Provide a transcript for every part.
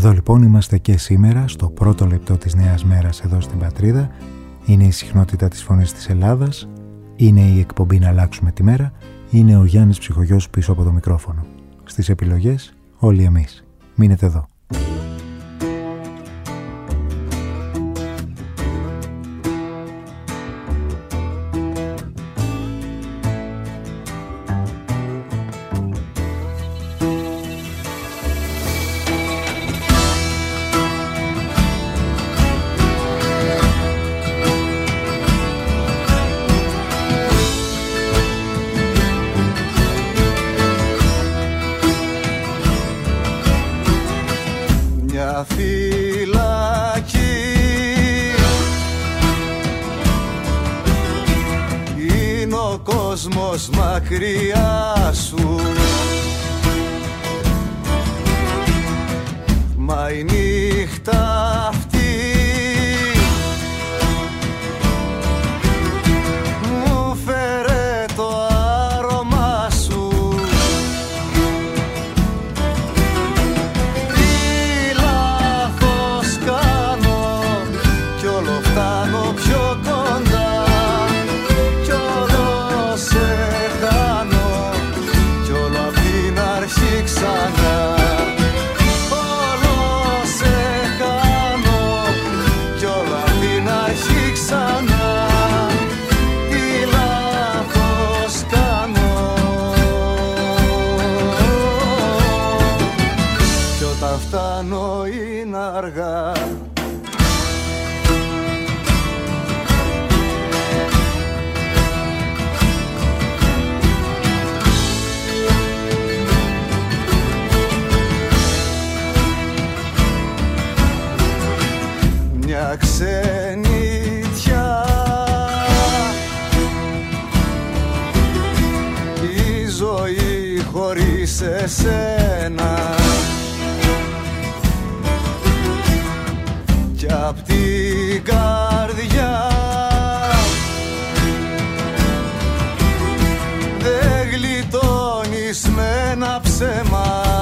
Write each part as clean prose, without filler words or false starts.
Εδώ λοιπόν είμαστε και σήμερα στο πρώτο λεπτό της νέας μέρας εδώ στην πατρίδα. Είναι η συχνότητα της Φωνής της Ελλάδας, είναι η εκπομπή «Να αλλάξουμε τη μέρα», είναι ο Γιάννης Ψυχογιός πίσω από το μικρόφωνο. Στις επιλογές όλοι εμείς. Μείνετε εδώ. Μακριά σου, μα η νύχτα αυτή μου φέρε το άρωμά σου. Τι λάθος κάνω κι όλο φτάνω πιο κοντά. Ξανά, όλο σε κάνω κι όλα την αρχή ξανά. Τι λάθος κάνω κι όταν φτάνω είναι αργά. Ξενιτιά, η ζωή χωρίς εσένα κι απ' την καρδιά δεν γλιτώνεις με ένα ψέμα.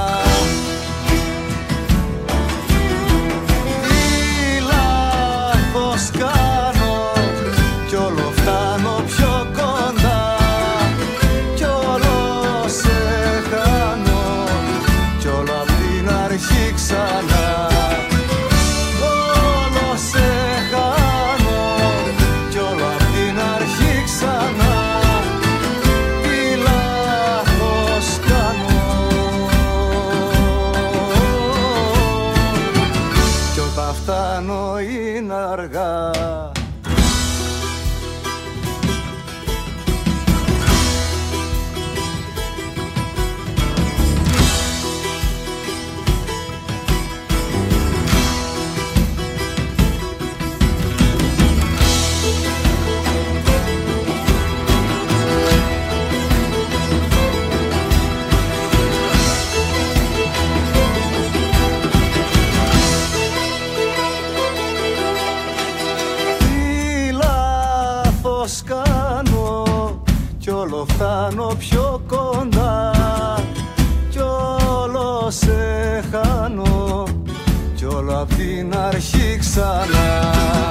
Κάνω κι όλο φτάνω πιο κοντά κι όλο σε κάνω κι όλο απ' την αρχή ξανά. Όλο σε κάνω κι όλο απ' την αρχή ξανά. Τι λάθος κάνω κι όταν φτάνω είναι αργά. Κάνω κι όλο φτάνω πιο κοντά κι όλο σε χάνω κι όλο απ' την αρχή ξανά.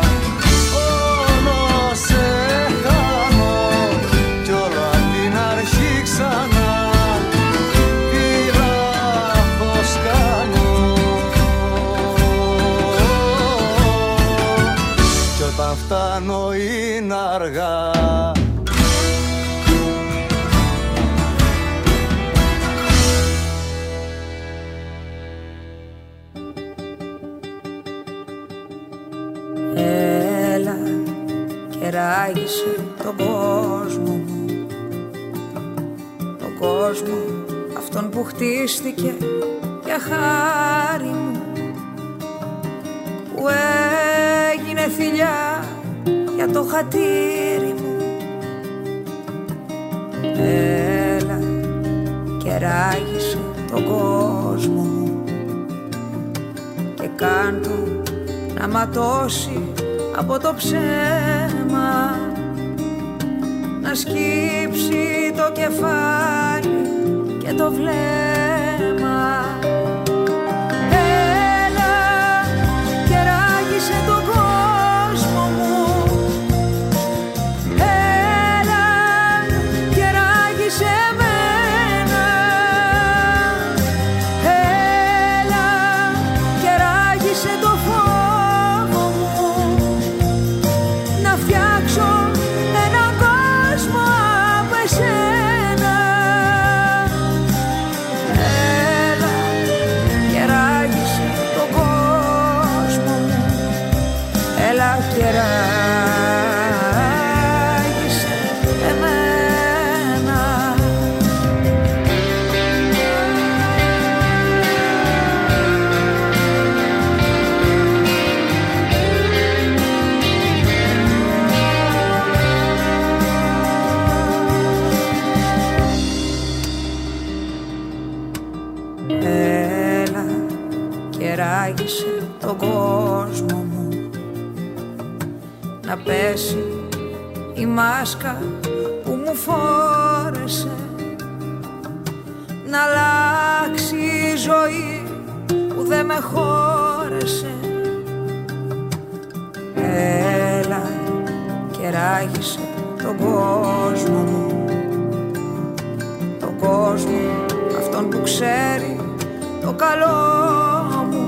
Όλο σε χάνω κι όλο απ' την αρχή ξανά. Τι λάθος κάνω κι όταν φτάνω είναι αργά. Έλα και ράγισε τον κόσμο μου, τον κόσμο αυτόν που χτίστηκε για χάρη μου, που έγινε θηλιά για το χατήρι μου. Έλα και ράγισε τον κόσμο μου και κάντο να ματώσει από το ψέμα, να σκύψει το κεφάλι και το βλέμμα. Έλα πέσει η μάσκα που μου φόρεσε, να αλλάξει η ζωή που δεν με χώρεσε. Έλα και ράγισε τον κόσμο μου, τον κόσμο αυτόν που ξέρει το καλό μου,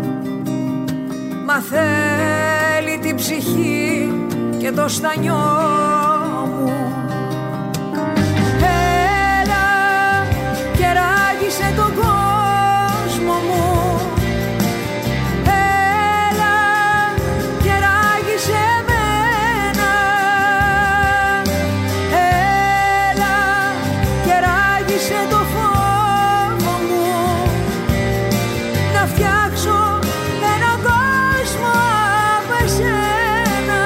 μα θέλει την ψυχή και το στανιό μου. Έλα και ράγισε τον κόσμο μου, έλα και ράγισε εμένα, έλα και ράγισε το φόβο μου, να φτιάξω έναν κόσμο από εσένα.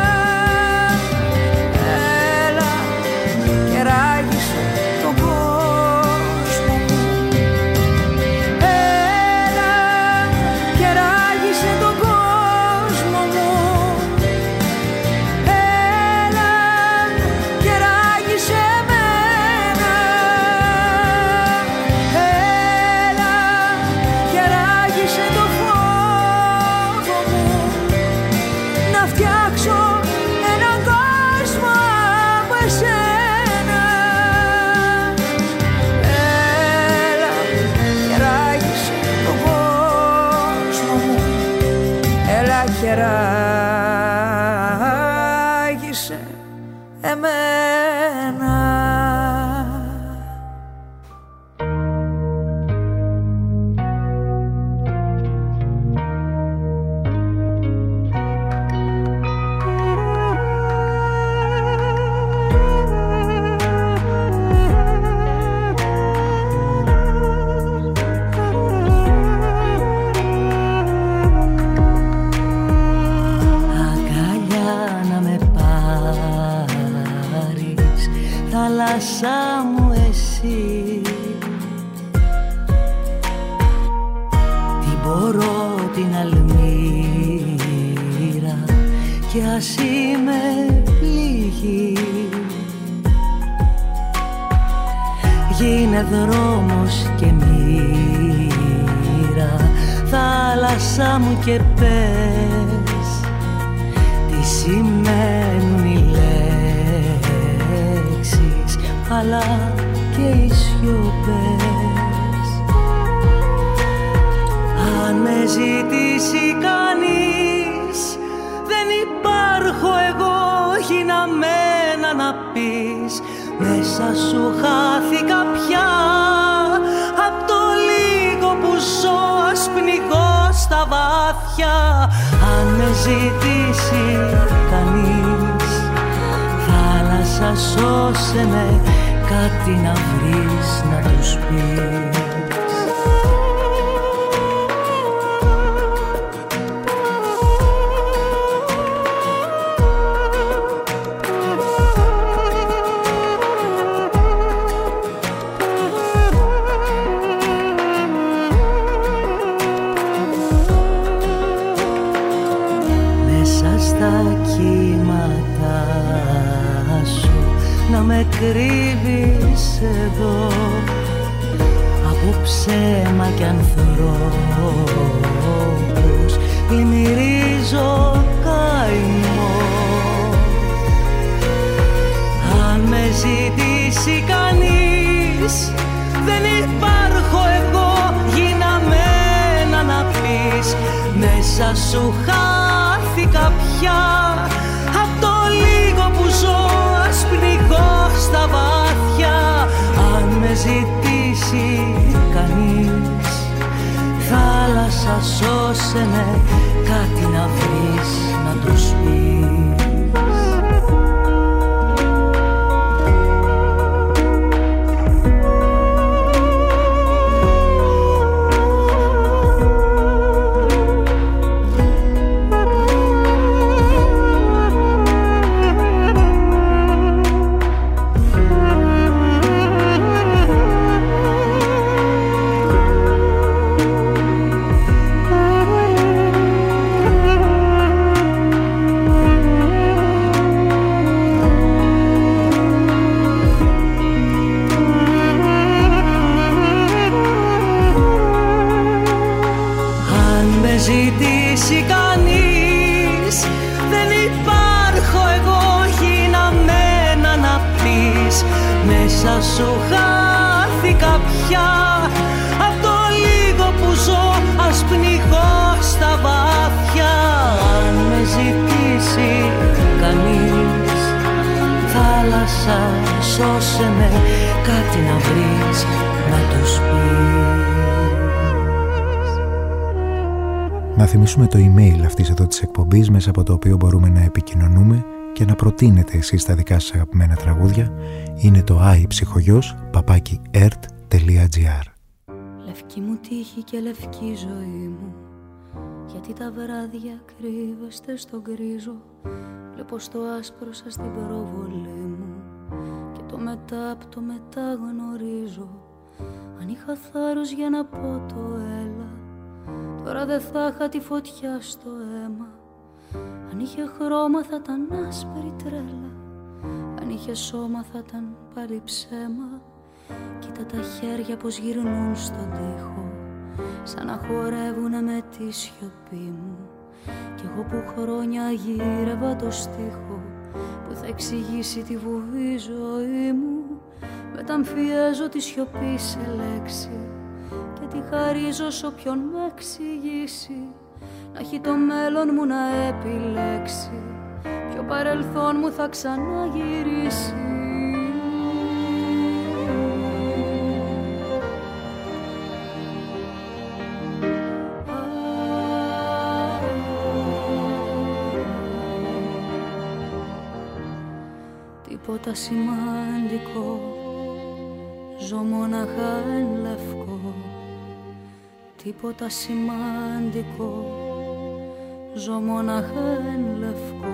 Έλα και ράγισε τον κόσμο μου, έλα και ράγισε τον κόσμο μου, έλα και ράγισε εμένα, έλα και ράγισε το φόβο μου, να φτιάξω έναν κόσμο από εσένα. Έλα και ράγισε τον κόσμο μου, έλα και ράγισε εμένα. Αγκαλιά να με πάρεις, θάλασσά μου εσύ. Τι μπορώ την αλμύρα κι ας είμαι πληγή. Γίνε δρόμος και μοίρα, θάλασσά μου και πες τι σημαίνουν οι λέξεις αλλά και οι σιωπές. Αν με ζητήσει κανείς, δεν υπάρχω εγώ γιναμένα να πεις. Μέσα σου χάθηκα πια, απ' το λίγο που ζω ας πνιγώ στα βάθια. Αν με ζητήσει κανείς, θάλασσα σώσε με, κάτι να βρεις να τους πεις. Με κρύβεις εδώ από ψέμα κι ανθρώπους, πλημμυρίζω καημό. Αν με ζητήσει κανείς, δεν υπάρχω εγώ γιναμένα να πεις. Μέσα σου χάθηκα πια, απ' το λίγο που ζω ας πνιγώ στα βάθια. Αν με ζητήσει κανείς, θάλασσα σώσε με, κάτι να βρεις να τους πεις. μέσα σου χάθηκα πια. Απ' το λίγο που ζω ας πνιγώ στα βάθια. Αν με ζητήσει κανείς, θάλασσα σώσε με, κάτι να βρεις να τους πεις. Να θυμίσουμε το email αυτής εδώ της εκπομπής, μέσα από το οποίο μπορούμε να επικοινωνούμε και να προτείνετε εσείς τα δικά σας αγαπημένα τραγούδια. Είναι το aiψυχογιός@ert.gr. Λευκή μου τύχη και λευκή ζωή μου, γιατί τα βράδια κρύβεστε στον γκρίζο. Βλέπω στο άσπρο σας την προβολή μου και το μετά απ' το μετά γνωρίζω. Αν είχα θάρρος για να πω το έλα, τώρα δεν θα είχα τη φωτιά στο αίμα. Αν είχε χρώμα θα ήταν άσπρη τρέλα, αν είχε σώμα θα ήταν πάλι ψέμα. Κοίτα τα χέρια πως γυρνούν στον τοίχο, σαν να χορεύουνε με τη σιωπή μου. Κι εγώ που χρόνια γύρευα το στίχο, που θα εξηγήσει τη βουβή ζωή μου. Μεταμφιέζω τη σιωπή σε λέξη και τη χαρίζω σ' όποιον με εξηγήσει. Να έχει το μέλλον μου να επιλέξει, ποιο παρελθόν μου θα ξαναγυρίσει. Τίποτα σημαντικό, ζω μοναχά εν λευκό. Τίποτα σημαντικό, ζω μοναχά εν λευκό.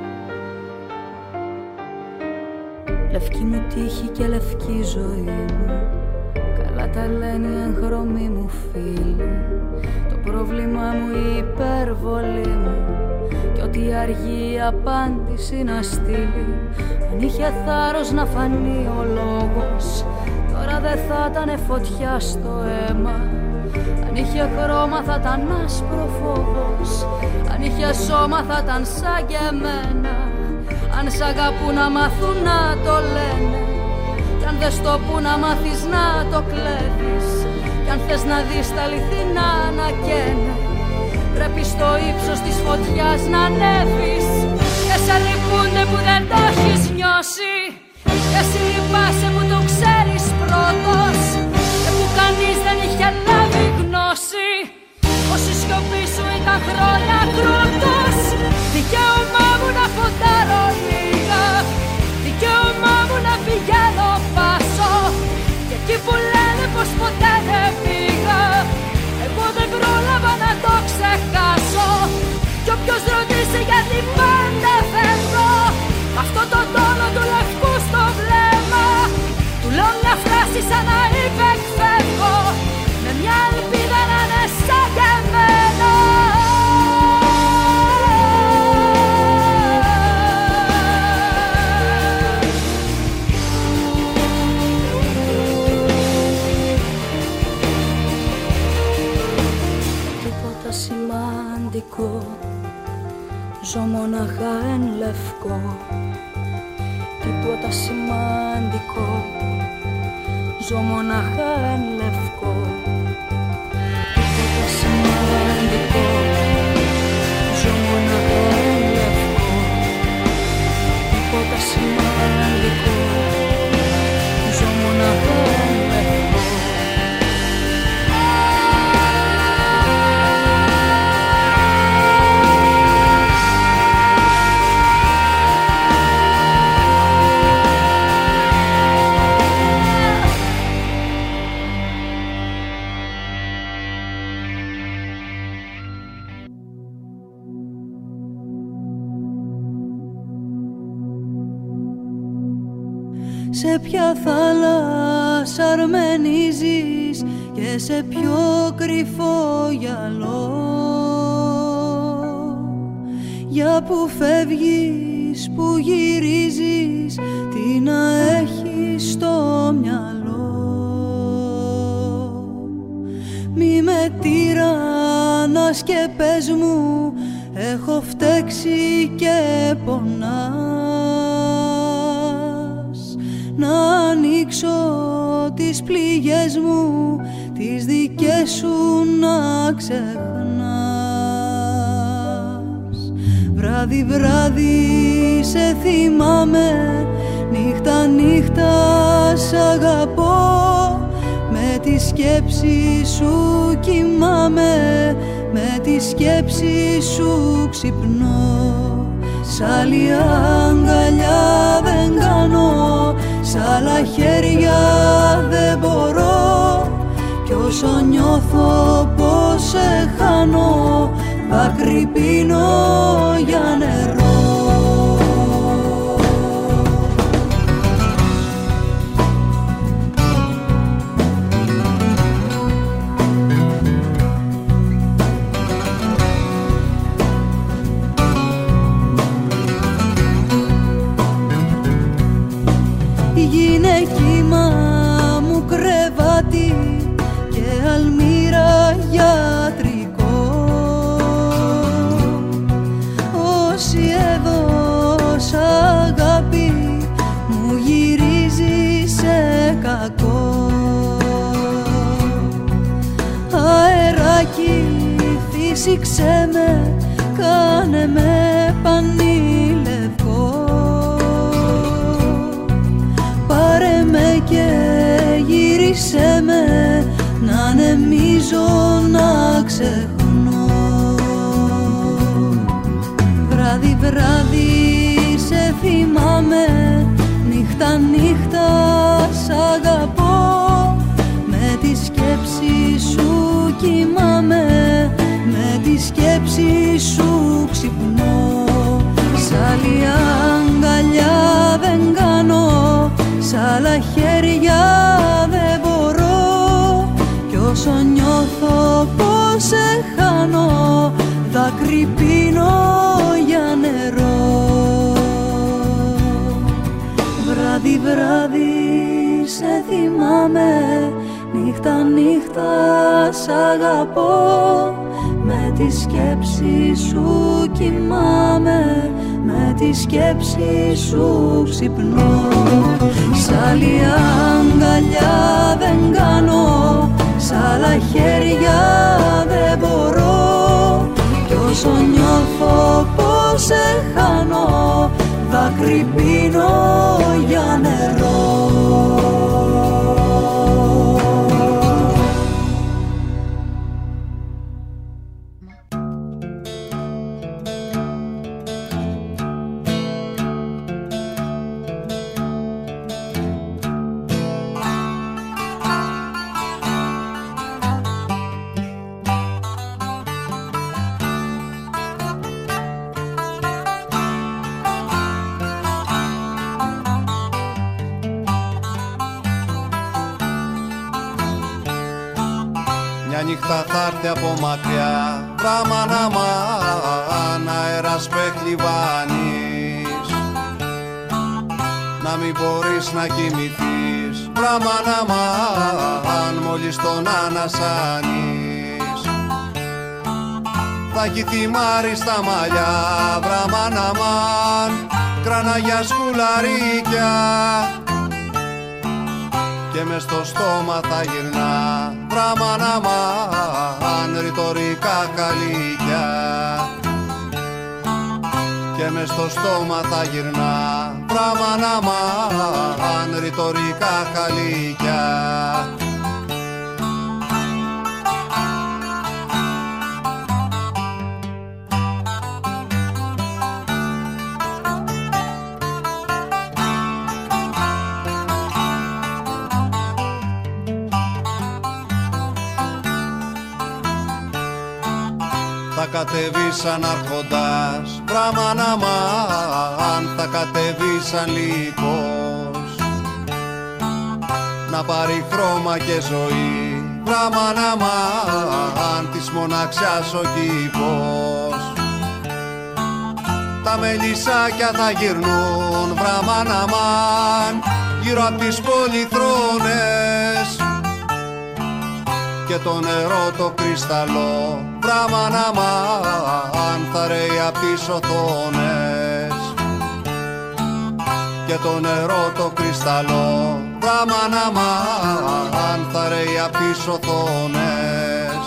Λευκή μου τύχη και λευκή ζωή μου, καλά τα λένε οι εγχρωμοί μου φίλοι. Το πρόβλημά μου η υπερβολή μου, κι ό,τι αργεί η απάντηση να στείλει. Αν είχε θάρρος να φανεί ο λόγος, τώρα δεν θα ήτανε φωτιά στο αίμα. Αν είχε χρώμα θα ήταν άσπρο φόβος, αν είχε σώμα θα ήταν σαν και εμένα. Αν σ' αγαπούν να μάθουν να το λένε, κι αν δεν στο πουν να μάθεις να το κλέβεις. Κι αν θες να δεις τα αληθινά να καίνε, πρέπει στο ύψος της φωτιάς να ανέβεις. Και σε λυπούνται που δεν το έχεις νιώσει, και εσύ λυπάσαι που το ξέρεις πρώτος, και που κανείς δεν είχε λάβει γνώση πως η σιωπή σου ήταν χρόνια κρούτος. Δικαίωμά μου να φοντάρω λίγα, δικαίωμά μου να πηγαίνω πάσο, και εκεί που λένε πως ποτέ δεν πήγα, εγώ δεν πρόλαβα να το ξεχάσω. Κι όποιος ρωτήσει γιατί πάντα φεύγω, αυτό το τόνο του λευκού στο βλέμμα, του λέω μια φράση σαν να υπεκφεύγω, με μια ελπίδα να είναι σαν και εμένα. Τίποτα σημαντικό, ζω μοναχά εν λευκό. Τίποτα σημαντικό, ζω μοναχά εν λευκό. Τίποτα σημαντικό, ζω μοναχά εν λευκό. Τίποτα σημαντικό, ζω μοναχά εν λευκό. Σε ποια θάλασσα αρμενίζεις και σε ποιο κρυφό γυαλό, για που φεύγεις, που γυρίζεις, τι να έχεις στο μυαλό. Μη με τυραννάς και πες μου, έχω φταίξει και πονάς. Να ανοίξω τις πληγές μου, τις δικές σου να ξεχνάς. Βράδυ βράδυ σε θυμάμαι, νύχτα νύχτα σ' αγαπώ, με τη σκέψη σου κοιμάμαι, με τη σκέψη σου ξυπνώ. Σ' άλλη αγκαλιά δεν κάνω, σ' άλλα χέρια δεν μπορώ, κι όσο νιώθω πως σε χάνω, δάκρυ πίνω για νερό. Γυναίκιμα μου κρεβάτι και αλμύρα γιατρικό, όσοι έδωσα αγάπη μου γυρίζει σε κακό. Αεράκι φύσηξε με, κάνε με πανηλευκό, πάρε με και γύρισε με, να ανεμίζω να ξεχνώ. Βράδυ βράδυ σε θυμάμαι, νύχτα νύχτα σ' αγαπώ, με τη σκέψη σου κοιμάμαι, με τη σκέψη σου ξυπνώ. Σ' άλλη αγκαλιά δεν κάνω, σ' άλλα χέρια δεν μπορώ, κι όσο νιώθω πως σε χάνω, δάκρυ πίνω για νερό. Βράδυ βράδυ σε θυμάμαι, νύχτα νύχτα σ' αγαπώ, με τη σκέψη σου κοιμάμαι, με τη σκέψη σου ξυπνώ. Σ' άλλη αγκαλιά δεν κάνω, σ' άλλα χέρια δεν μπορώ, κι όσο νιώθω πως σε χάνω, δάκρυ πίνω για νερό. νύχτα θα έρθει από μακριά, βραμαναμάν, αέρας πεχλιβάνεις, να μην μπορείς να κοιμηθείς, βραμαναμάν, μόλις τον ανασάνεις. Θα έχει θυμάρει στα μαλλιά, βραμαναμάν, κραναγιά σκουλαρίκια, και μες στο στόμα θα γυρνά, βραμαναμάν, ρητορικά καλύκια. Και μες στο στόμα θα γυρνά, βραμαναμάν, ρητορικά καλύκια. Θα κατεβεί σαν αρχοντάς, βραμαναμάν, θα κατεβεί σαν λύκος, να πάρει χρώμα και ζωή, βραμαναμάν, της μοναξιάς ο κήπος. Τα μελισσάκια θα γυρνούν, βραμαναμάν, γύρω απ' τις πολυθρόνες, και το νερό το κρυσταλλό, βραμαναμάν, θα ρέει απ' τις οθόνες. Και το νερό το κρυσταλλό, Βραμάν αμάν θα ρέει απ' τις οθόνες.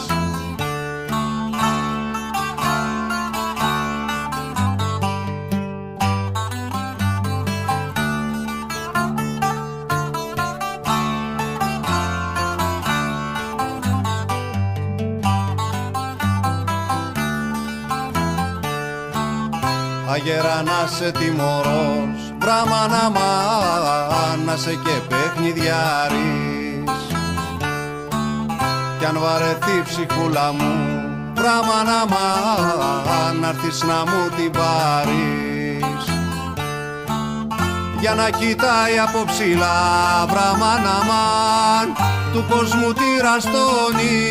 Αγέρα να σε τιμωρός, Βραμάν αμάν να σε και παιχνιδιάρης. Κι αν βαρεθεί ψυχούλα μου, Βραμάν αμάν να'ρθεις να μου την πάρεις. Για να κοιτάει από ψηλά, Βραμάν αμάν του κόσμου τη ραστόνη.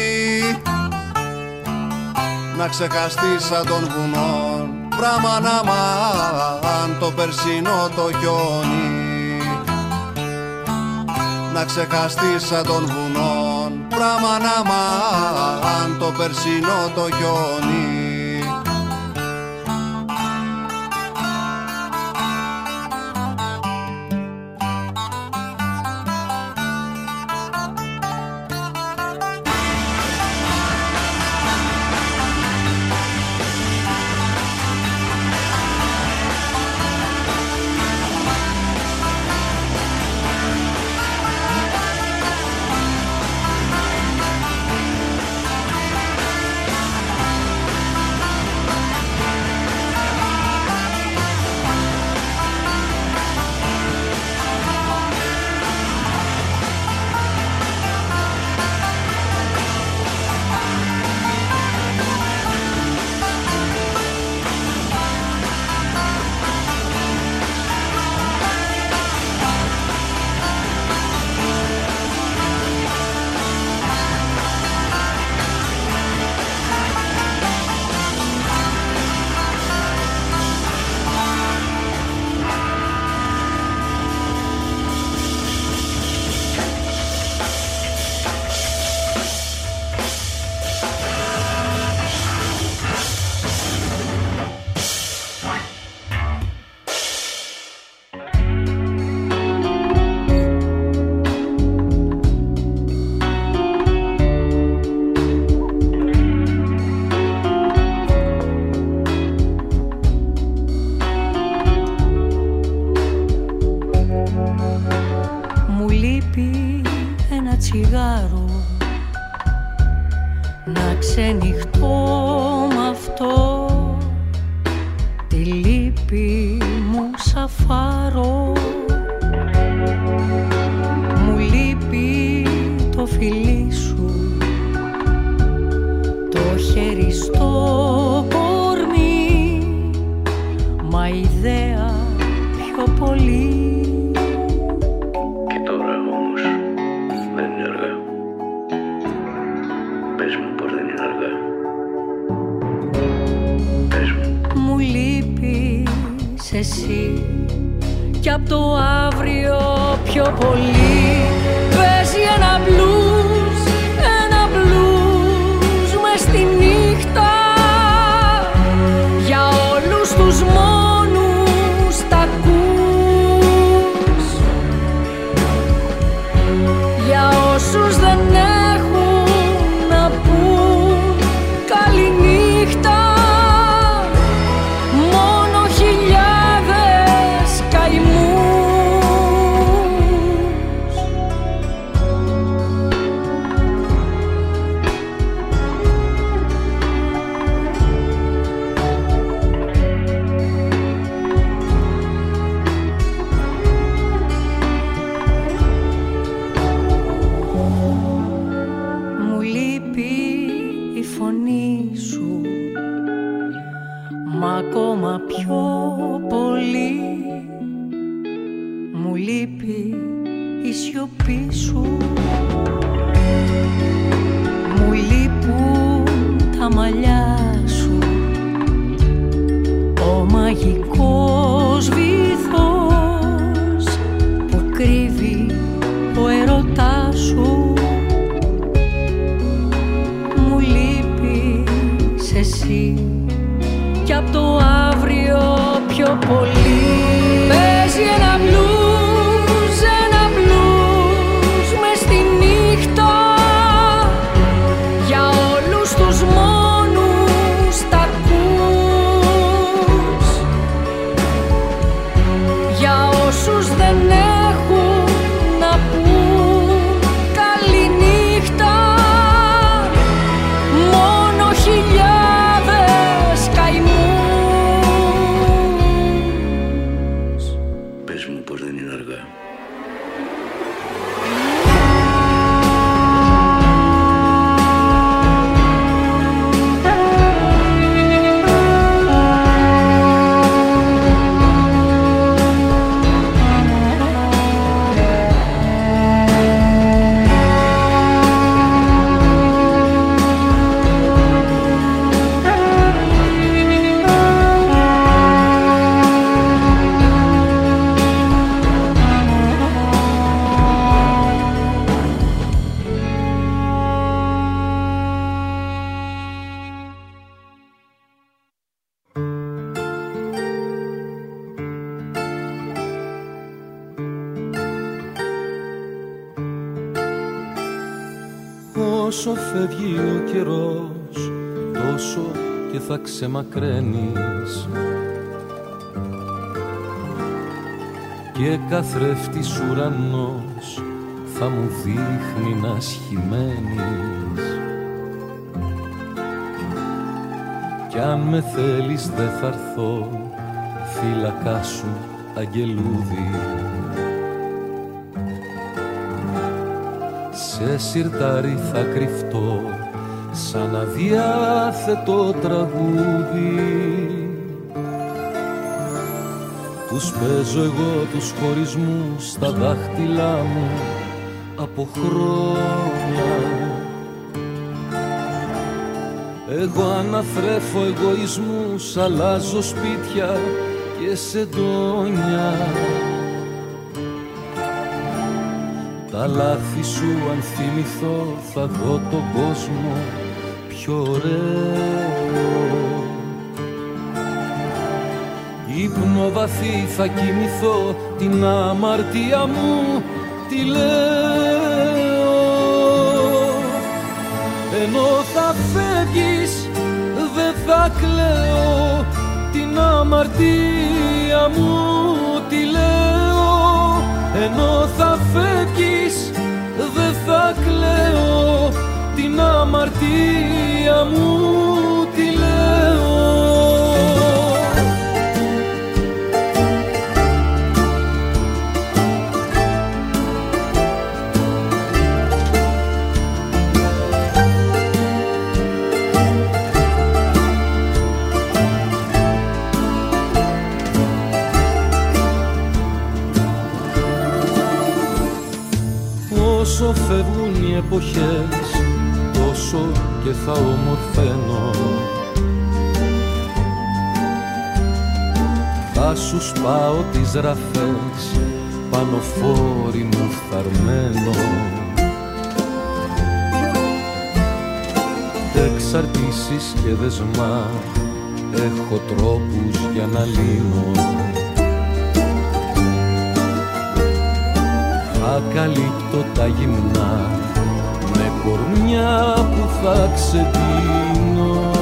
Να ξεχαστείς σαν των βουνών, Βραμάν αμάν το περσινό το χιόνι. Να ξεχαστείς σαν των βουνών, Βραμάν αμάν το περσινό το χιόνι. Πιο πολύ παίζει ένα blues όσους δεν έχουν να πούν καληνύχτα, μόνο χιλιάδες καημούς. Πες μου πως δεν είναι αργά. Όσο φεύγει ο καιρός, τόσο και θα ξεμακραίνεις και καθρέφτης ουρανός θα μου δείχνει να σχημένεις. Κι αν με θέλεις δε θα έρθω, φύλακά σου αγγελούδι. Σε σιρτάρι θα κρυφτώ σαν αδιάθετο τραγούδι. Τους παίζω εγώ τους χωρισμούς στα δάχτυλά μου από χρόνια. Εγώ αναθρέφω εγωισμούς, αλλάζω σπίτια και σεντόνια. Τα λάθη σου αν θυμηθώ θα δω τον κόσμο πιο ωραίο. Ύπνο βαθύ θα κοιμηθώ, την αμαρτία μου τη λέω. Ενώ θα φεύγεις δεν θα κλαίω, την αμαρτία μου τη λέω. Ενώ θα φεύγεις δεν θα κλαίω, την αμαρτία μου τη λέω. Όσο φεύγουν οι εποχές, τόσο και θα ομορφαίνω. Θα σου σπάω τις ραφές, πανοφόρι μου φθαρμένο. Εξαρτήσεις και δεσμά, έχω τρόπους για να λύνω. Ακαλύπτω τα γυμνά με κορμιά που θα ξεδίνω.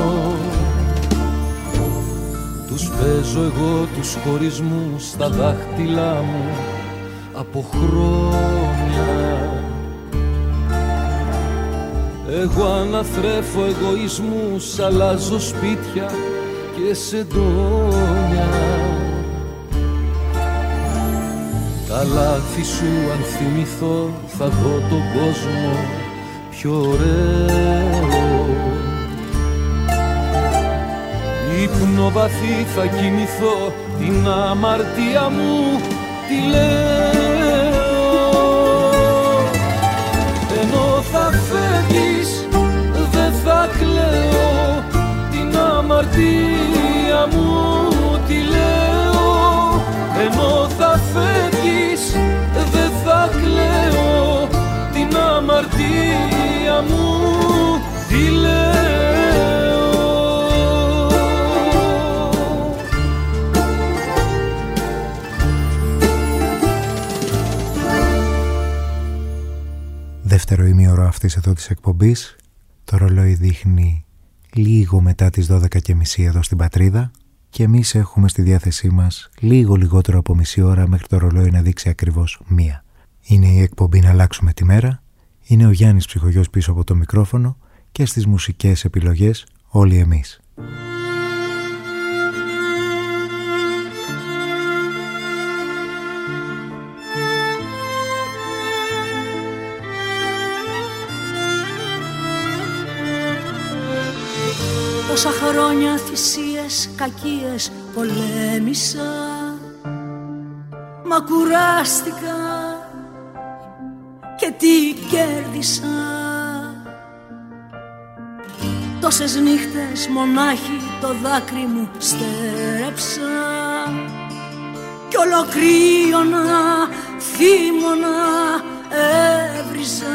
Τους παίζω εγώ τους χωρισμούς στα δάχτυλά μου από χρόνια. Εγώ αναθρέφω εγωισμούς, αλλάζω σπίτια και σεντόνια. Τα λάθη σου αν θυμηθώ θα δω τον κόσμο πιο ωραίο. Ύπνο βαθύ θα κοιμηθώ, την αμαρτία μου τη λέω. Ενώ θα φεύγεις δεν θα κλαίω, την αμαρτία μου τη λέω. Ενώ θα φεύγεις δεν θα κλαίω, την αμαρτία μου τη λέω. Δεύτερο ημίωρο αυτής εδώ της εκπομπής. Το ρολόι δείχνει λίγο μετά τις 12:30 εδώ στην Πατρίδα και εμείς έχουμε στη διάθεσή μας λίγο λιγότερο από μισή ώρα μέχρι το ρολόι να δείξει ακριβώς 1. Είναι η εκπομπή «Να αλλάξουμε τη μέρα». Είναι ο Γιάννης Ψυχογιός πίσω από το μικρόφωνο και στις μουσικές επιλογές όλοι εμείς. Τόσα χρόνια θυσίες, κακίες πολέμησα, μα κουράστηκα και τι κέρδισα. Τόσες νύχτες μονάχη το δάκρυ μου στέρεψα κι ολοκρίωνα, θύμωνα, έβριζα.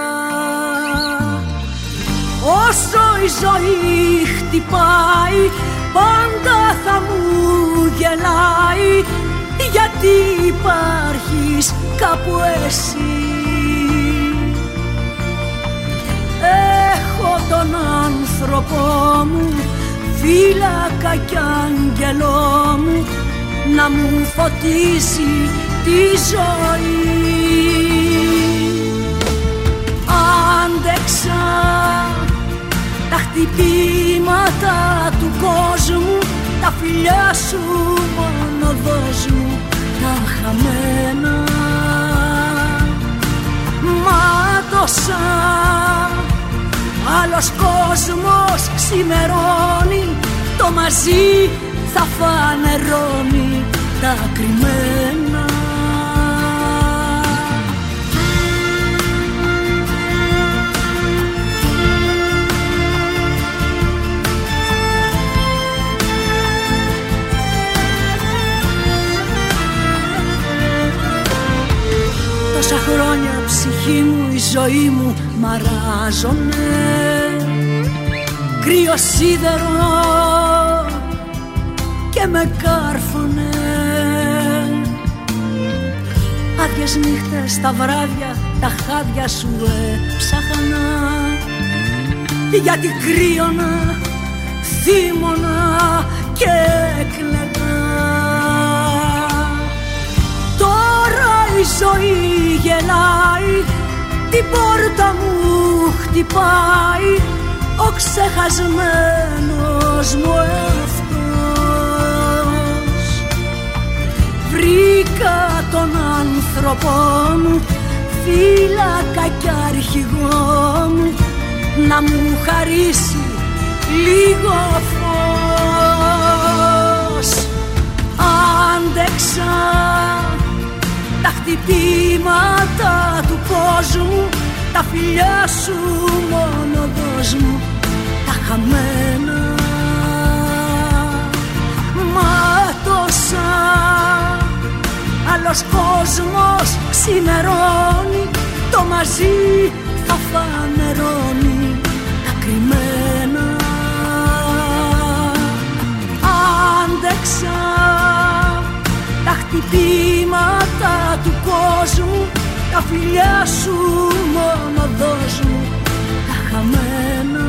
Όσο η ζωή χτυπάει, πάντα θα μου γελάει, γιατί υπάρχεις κάπου εσύ. Έχω τον άνθρωπό μου, φύλακα κι άγγελό μου, να μου φωτίσει τη ζωή. Άντεξα τα χτυπήματα του κόσμου, τα φιλιά σου μόνο δώσ' μου, τα χαμένα. Μάτωσα, άλλος κόσμος ξημερώνει, το μαζί θα φανερώνει τα κρυμμένα. Τόσα χρόνια ψυχή μου, η ζωή μου μαράζωνε, κρύο σίδερο και με κάρφωνε. Άδειες νύχτες, τα βράδια, τα χάδια σου έψαχανα, γιατί κρύωνα, θύμωνα και έκλαιγα. Τώρα η ζωή γελάει, την πόρτα μου χτυπάει, ο ξεχασμένος μου εαυτός. Βρήκα τον άνθρωπό μου, φύλακα κι αρχηγό μου, να μου χαρίσει λίγο φως. Άντεξα τα χτυπήματα του κόσμου, τα φιλιά σου μόνο δώσ' μου, τα χαμένα. Μάτωσα, άλλος κόσμος ξημερώνει, το μαζί θα φανερώνει τα κρυμμένα. Άντεξα τα χτυπήματα του κόσμου, τα φιλιά σου μόνο δώσ' μου, τα χαμένα.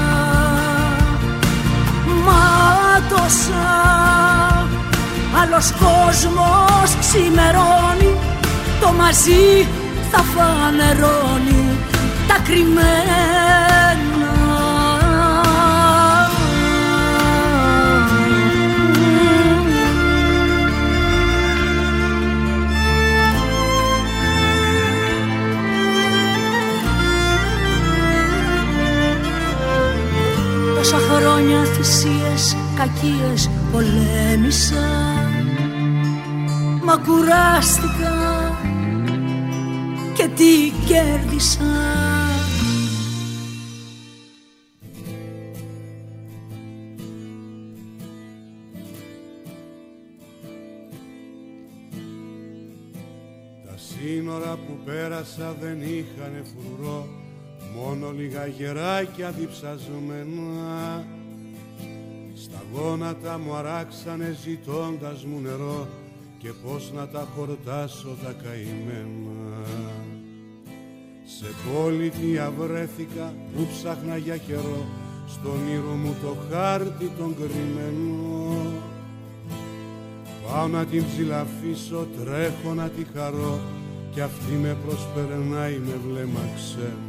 Μάτωσα, άλλος κόσμος ξημερώνει, το μαζί θα φανερώνει τα κρυμμένα. Τόσα χρόνια θυσίες, κακίες πολέμησα, μα κουράστηκα και τι κέρδισα. Τα σύνορα που πέρασα δεν είχανε φρουρό, μόνο λίγα γεράκια διψασμένα. Στα γόνατα μου αράξανε ζητώντας μου νερό, και πώς να τα χορτάσω τα καημένα. Σε πολιτεία βρέθηκα που ψάχνα για καιρό, στον ήρω μου το χάρτη τον κρυμμένο. Πάω να την ψηλαφίσω, τρέχω να τη χαρώ κι αυτή με προσπερνάει με βλέμμα ξένο.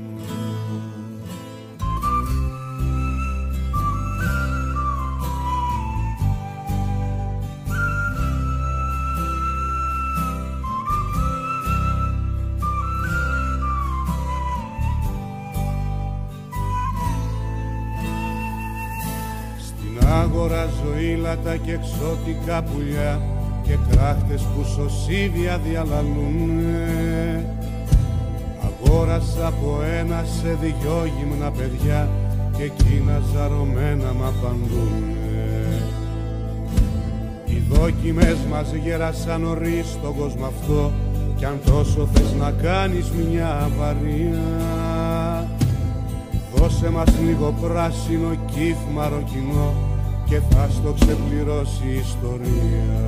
Αγοράζω ήλατα και εξώτικα πουλιά και κράχτες που σωσίβια διαλαλούνε. Αγόρασα από ένα σε δυο γυμνα παιδιά και εκείνα ζαρωμένα μ' απαντούνε. Οι δόκιμες μας γέρασαν νωρίς στον κόσμο αυτό κι αν τόσο θες να κάνεις μια αβαρία, δώσε μας λίγο πράσινο κύφ μαροκινό και θα στο ξεπληρώσει η ιστορία.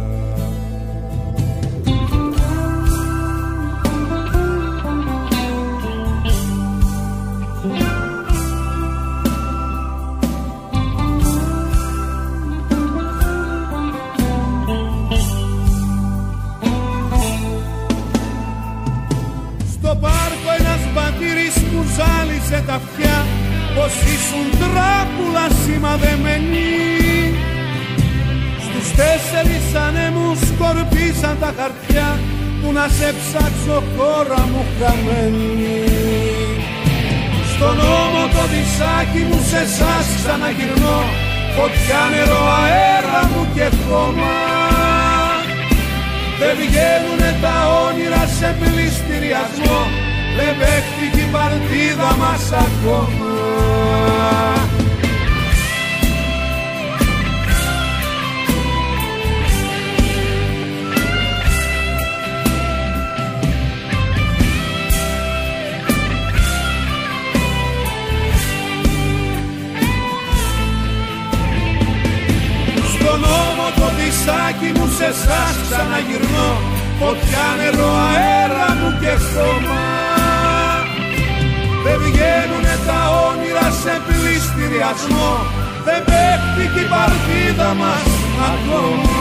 Στο πάρκο ένας μπατήρης που ζάλισε τα αυτιά πως ήσουν τράπουλα σημαδεμένοι. Στους 4 ανέμους σκορπίσαν τα χαρτιά που να σε ψάξω χώρα μου χαμένη. Στον ώμο το δισάκι μου σε εσάς ξαναγυρνώ, φωτιά, νερό, αέρα μου και χώμα. Δεν βγαίνουνε τα όνειρα σε πληστηριασμό, δεν παίχτηκε η παρτίδα μας ακόμα. Στον ώμο το δισάκι μου σε εσάς ξαναγυρνώ, φωτιά, νερό, αέρα μου και χώμα. Δεν βγαίνουνε τα όνειρα σε πληστηριασμό, δεν παίχτηκε η παρτίδα μας ακόμα.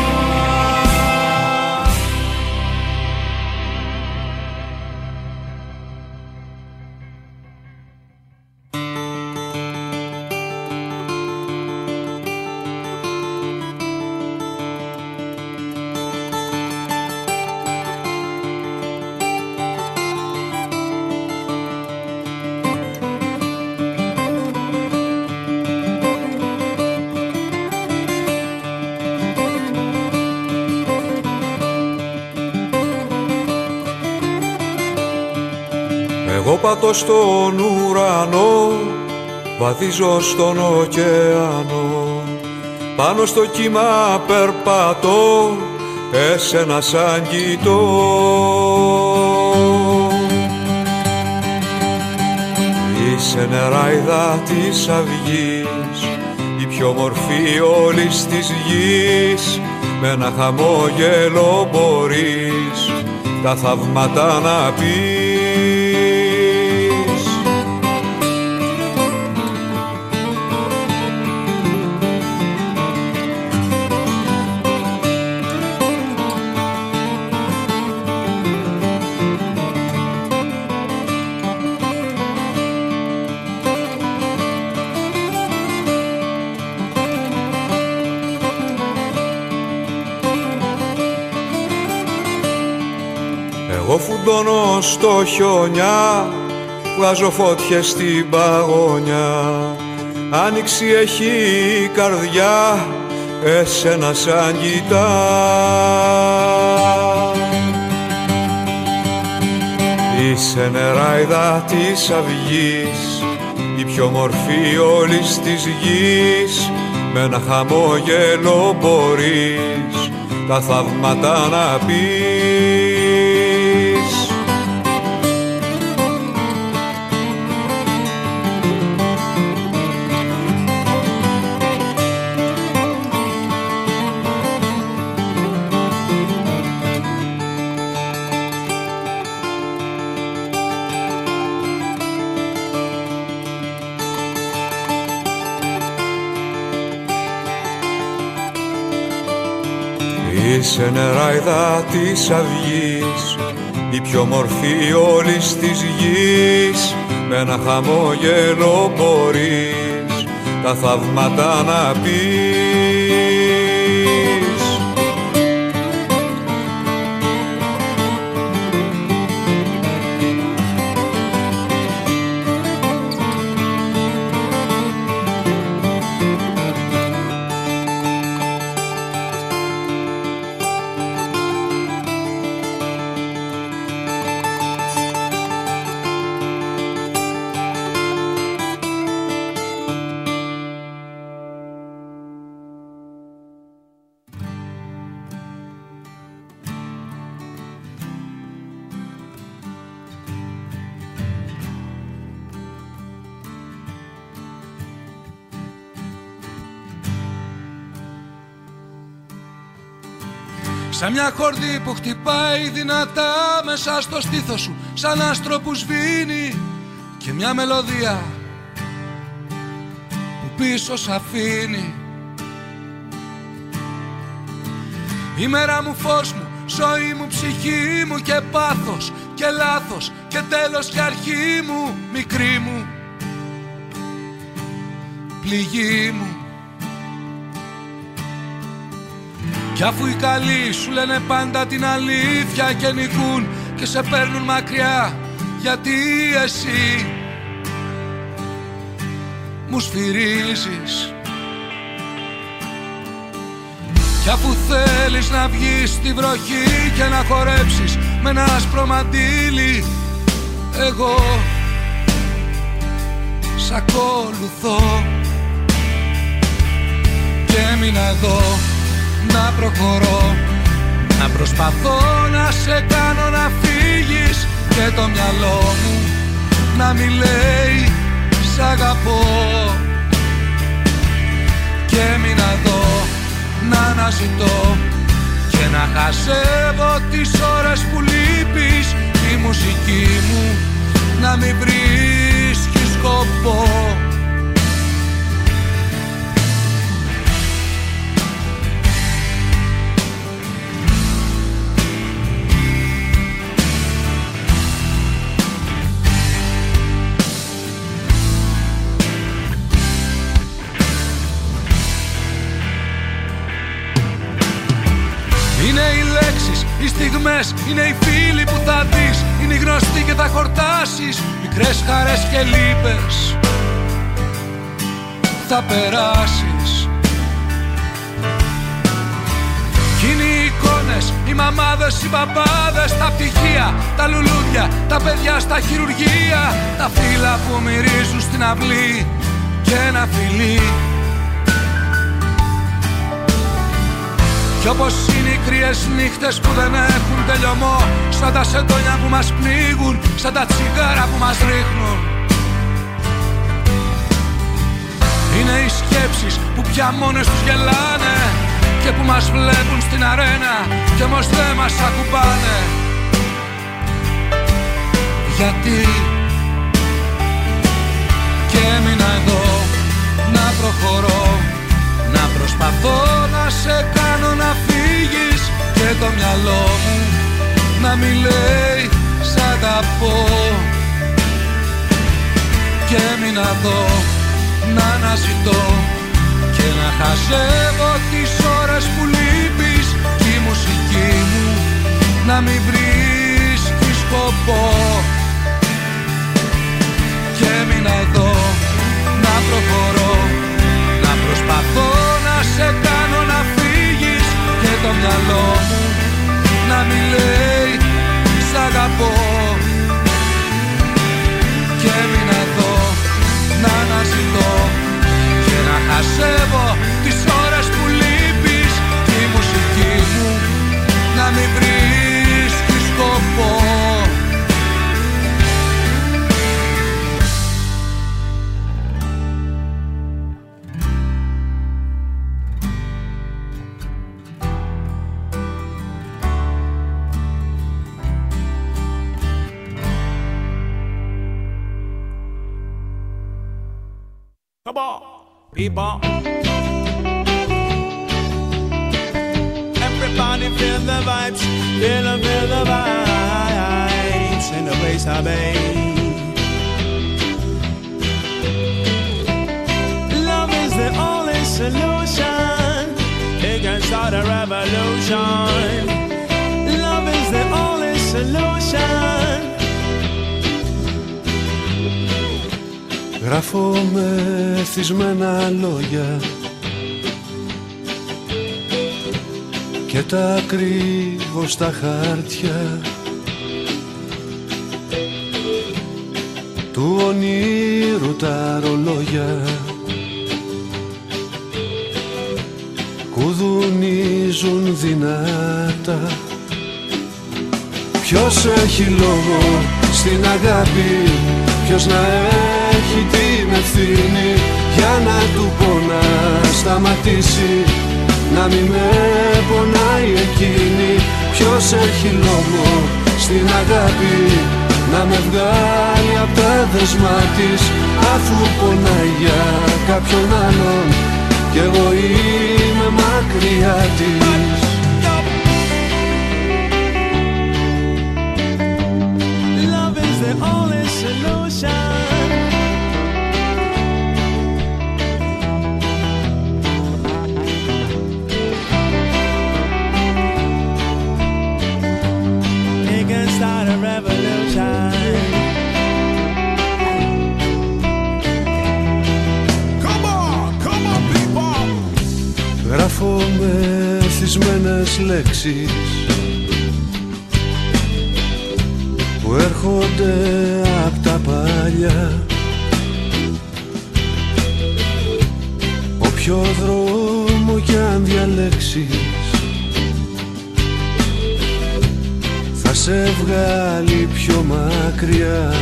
Εγώ πατώ στον ουρανό, βαδίζω στον ωκεανό, πάνω στο κύμα περπατώ, εσένα σαν κοιτώ. Είσαι νεράιδα της αυγής, η πιο μορφή όλης της γης, με ένα χαμόγελο μπορείς τα θαύματα να πεις. Εγώ φουντώνω στο χιονιά, βγάζω φώτιες στην παγωνιά. Άνοιξη έχει η καρδιά, εσένα σαν κοιτά. Είσαι νεράιδα της αυγής, η πιο μορφή όλης της γης, με ένα χαμόγελο μπορείς τα θαύματα να πεις. Είσαι Είσαι νεράιδα της αυγής, η πιο μορφή όλης της γης. Με ένα χαμόγελο μπορείς τα θαύματα να πεις. Σαν μια χορδή που χτυπάει δυνατά μέσα στο στήθος σου, σαν άστρο που σβήνει, και μια μελωδία που πίσω σ' αφήνει. Η μέρα μου, φως μου, ζωή μου, ψυχή μου, και πάθος και λάθος και τέλος και αρχή μου, μικρή μου, πληγή μου. Κι αφού οι καλοί σου λένε πάντα την αλήθεια και νικούν και σε παίρνουν μακριά, γιατί εσύ μου σφυρίζεις. Κι αφού θέλεις να βγεις στη βροχή και να χορέψεις με ένα άσπρο μαντίλι, εγώ σ' ακολουθώ. Και έμεινα εδώ να προχωρώ, να προσπαθώ να σε κάνω να φύγεις, και το μυαλό μου να μη λέει σ' αγαπώ. Και έμεινα εδώ να αναζητώ και να χασεύω τις ώρες που λείπεις, η μουσική μου να μην βρίσκει σκοπό. Είναι οι λέξεις, οι στιγμές, είναι οι φίλοι που θα δεις, είναι οι γνωστοί και θα χορτάσεις, μικρές χαρές και λύπες θα περάσεις. Κι είναι οι εικόνες, οι μαμάδες, οι μπαμπάδες, τα πτυχία, τα λουλούδια, τα παιδιά στα χειρουργεία, τα φύλλα που μυρίζουν στην αυλή και ένα φιλί. Κι όπως είναι οι κρύες νύχτες που δεν έχουν τελειωμό, σαν τα σεντόνια που μας πνίγουν, σαν τα τσιγάρα που μας ρίχνουν. Είναι οι σκέψεις που πια μόνες τους γελάνε και που μας βλέπουν στην αρένα κι όμως δεν μας ακουμπάνε. Γιατί και έμεινα εδώ να προχωρώ, να προσπαθώ να σε κάνω να φύγεις, και το μυαλό μου να μη λέει σ' αγαπώ. Και έμεινα εδώ να αναζητώ και να χαζεύω τις ώρες που λείπεις, και η μουσική μου να μην βρίσκει σκοπό. Και έμεινα εδώ να προχωρώ, να προσπαθώ να σε κάνω να φύγεις, και το μυαλό μου να μη λέει σ' αγαπώ. Και έμεινα εδώ να αναζητώ και να χασεύω τις ώρες που λείπεις, και η μουσική μου να μην βρίσκει σκοπό. People, everybody everybody feel the vibes, feel the vibes in the place I be. Love is the only solution. It can start a revolution. Love is the only solution. Γράφω με εθισμένα λόγια και τα κρύβω στα χάρτια του ονείρου τα ρολόγια κουδουνίζουν δυνατά. Ποιος έχει λόγο στην αγάπη, ποιος να έχει την ευθύνη για να του πω να σταματήσει, να μην με πονάει εκείνη. Ποιος έχει λόγο στην αγάπη να με βγάλει απ' τα δεσμά της, αφού πονάει για κάποιον άλλον κι εγώ είμαι μακριά της. Love is the only solution. It can start a revolution. Come on people. Γράφω με θυσμένες λέξεις που έρχονται απ' τα παλιά. Όποιο δρόμο κι αν διαλέξεις θα σε βγάλει πιο μακριά.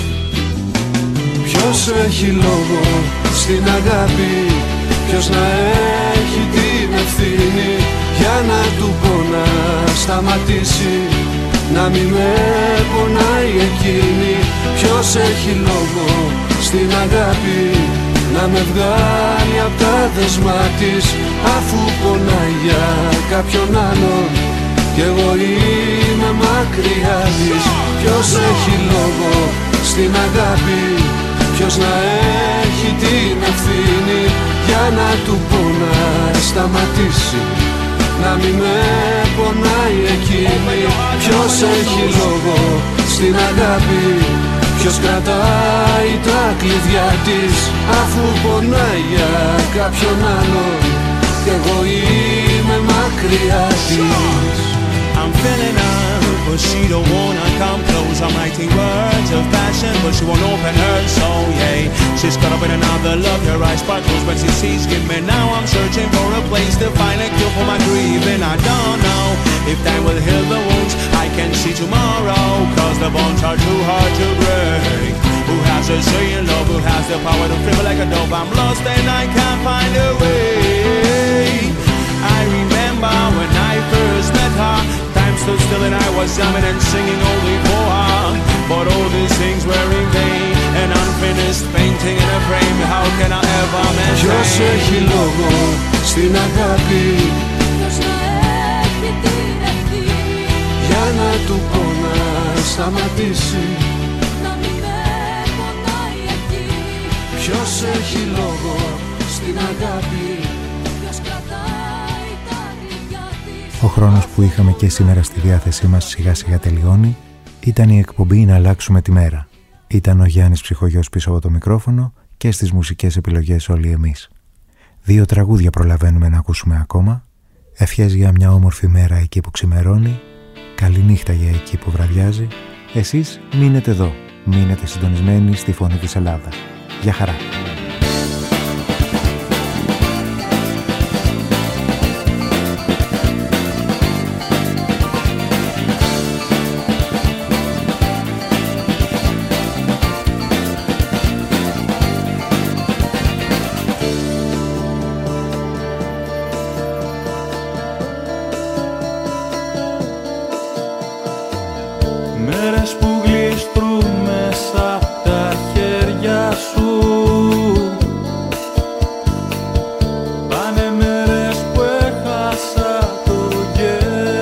Ποιος έχει λόγο στην αγάπη, ποιος να έχει την ευθύνη για να του πω να σταματήσει, να μην με πονάει εκείνη. Ποιος έχει λόγο στην αγάπη να με βγάλει απ' τα δεσμά της, αφού πονάει για κάποιον άλλον κι εγώ είμαι μακριά της. Ποιος έχει λόγο στην αγάπη, ποιος να έχει την ευθύνη για να του πω να σταματήσει, να μην με πονάει εκείνη. Ποιος έχει λόγο στην αγάπη, ποιος κρατάει τα κλειδιά της, αφού πονάει για κάποιον άλλον κι εγώ είμαι μακριά της. I'm feeling up, but she don't wanna come close. I'm writing words of passion, but she won't open her soul, yeah. She's caught up in another love, her eyes sparkles when she sees me. Now I'm searching for a place to find a cure for my grieving. I don't know if time will heal the wounds. I can see tomorrow, cause the bones are too hard to break. Who has a say in love, who has the power to flip like a dove? I'm lost and I can't find a way. I remember when I first met her, time stood still and I was jamming and singing only for her. But all these things were in vain, an unfinished painting in a frame. How can I ever maintain? Ποιος έχει λόγο στην αγάπη, ποιος να έχει την ευθύνη για να του πω να σταματήσει, να μην με πονάει εκείνη. Ποιος έχει λόγο στην αγάπη, ποιος κρατάει τα κλειδιά της. Ο χρόνος που είχαμε και σήμερα στη διάθεσή μας σιγά σιγά τελειώνει. Ήταν η εκπομπή «Να αλλάξουμε τη μέρα». Ήταν ο Γιάννης Ψυχογιός πίσω από το μικρόφωνο και στις μουσικές επιλογές όλοι εμείς. 2 τραγούδια προλαβαίνουμε να ακούσουμε ακόμα. Ευχές για μια όμορφη μέρα εκεί που ξημερώνει. Καληνύχτα για εκεί που βραδιάζει. Εσείς μείνετε εδώ. Μείνετε συντονισμένοι στη Φωνή της Ελλάδας. Γεια χαρά. Μέρες που γλιστρούμε σαν τα χέρια σου, πάνε μέρες που έχασα το γέλιο.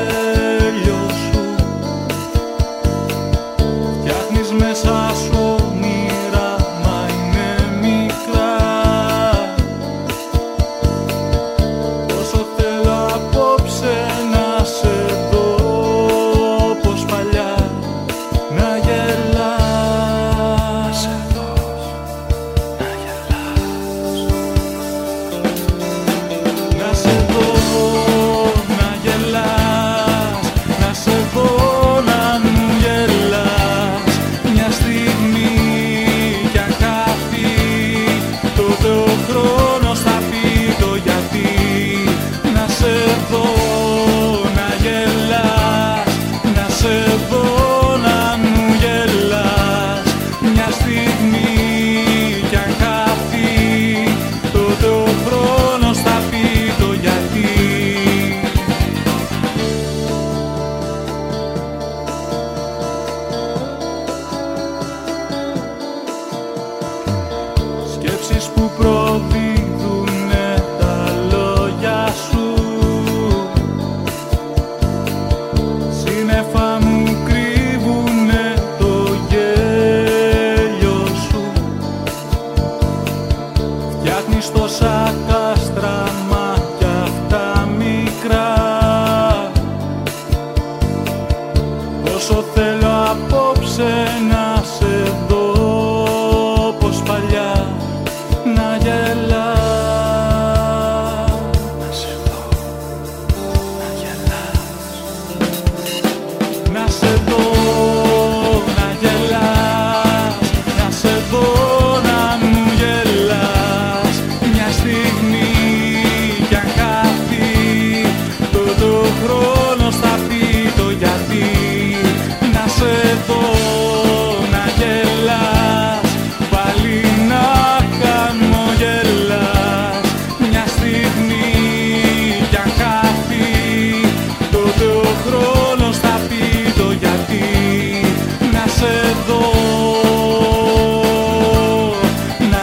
θέλω απόψε να σε δω πως παλιά να γελάς. Να σε δω να γελάς. Να σε δω να γελάς. Να σε δω να μου γελάς. Μια στιγμή κι αν χάθει το χρόνο θα πει το γιατί. Να σε δω να γελάς. Πάλι να χαμογελάς. Μια στιγμή κι αν χάθει τότε ο χρόνος θα πει το γιατί. Να σε δω να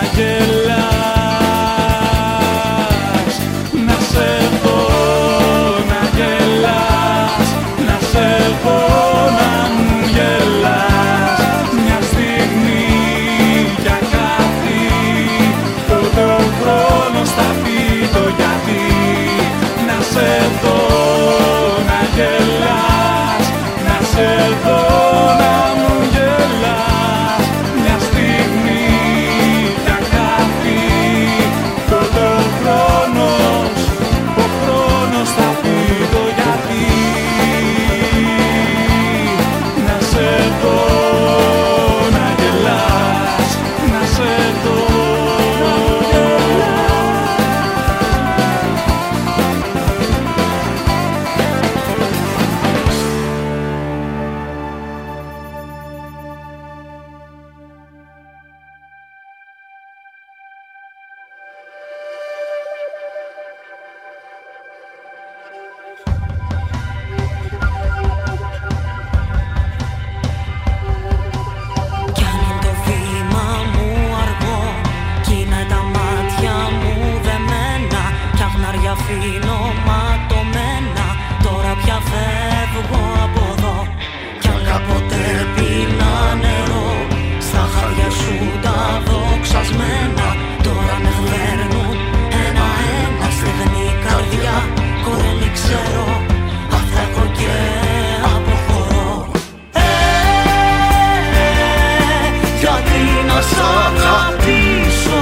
γελάς. Να σε δω να γελάς. Να σε δω να μου γελάς. Μια στιγμή κι αν χάθει τότε ο χρόνος θα πει το γιατί. Να σε δω να γελάς. Να σε δω να μου γελάς. Μια στιγμή κι αν χάθει τότε ο χρόνος θα πει το γιατί. Να σε δω να γελάς. Να σε δω να γελάς. Κι αν είναι το βήμα μου αργό, κι είναι τα μάτια μου δεμένα, κι αγνάρια αφήνω ματωμένα, τώρα πια φεύγω από εδώ. Κι αν κάποτε πίνα νερό στα χάδια σου τα δοξασμένα, τώρα με χλέρνουν ένα-ένα στεγνή καρδιά, κορέλι ξέρω, αυτά έχω και αποχωρώ. Γιατί να σ' αγαπήσω,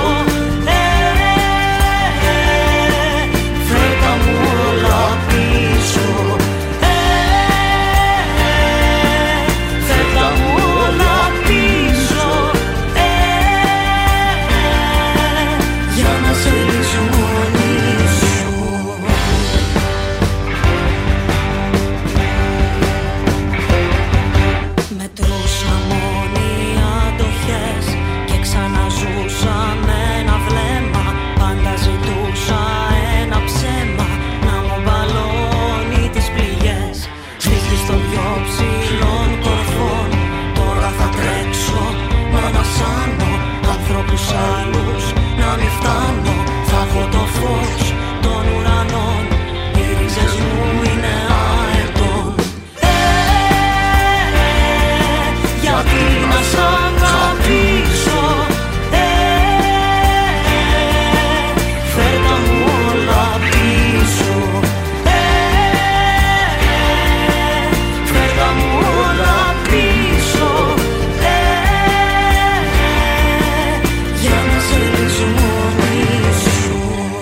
φέρτα μου όλα πίσω, φέρτα μου όλα πίσω, για να σε λησμονήσω. Μετρούσα μόνοι αντοχές και ξαναζούσα με ένα βλέμμα. Πάντα ζητούσα ένα ψέμα να μου μπαλώνει τις πληγές. Στήθης των δυο ψηλών κορφών, τώρα θα τρέξω να ανασάνω ανθρώπους άλλους να μην φτάνω. Θα έχω το φως των ουρανών, οι ρίζες μου είναι αετών. Γιατί να σ' αγαπήσω, φέρτα μου όλα πίσω, φέρτα μου όλα πίσω, για να σε λησμονήσω.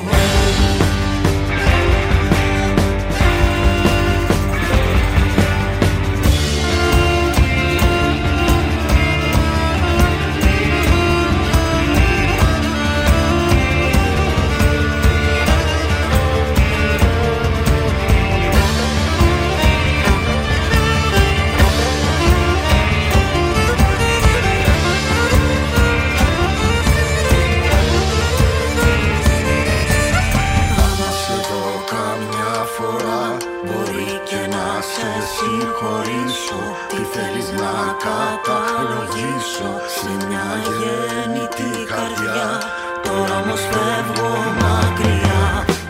Άμα σε δω καμιά φορά, μπορεί και να σε συγχωρήσω. Τι θέλεις να καταλογίσω σε μια γέννητη καρδιά, τώρα όμως φεύγω μακριά.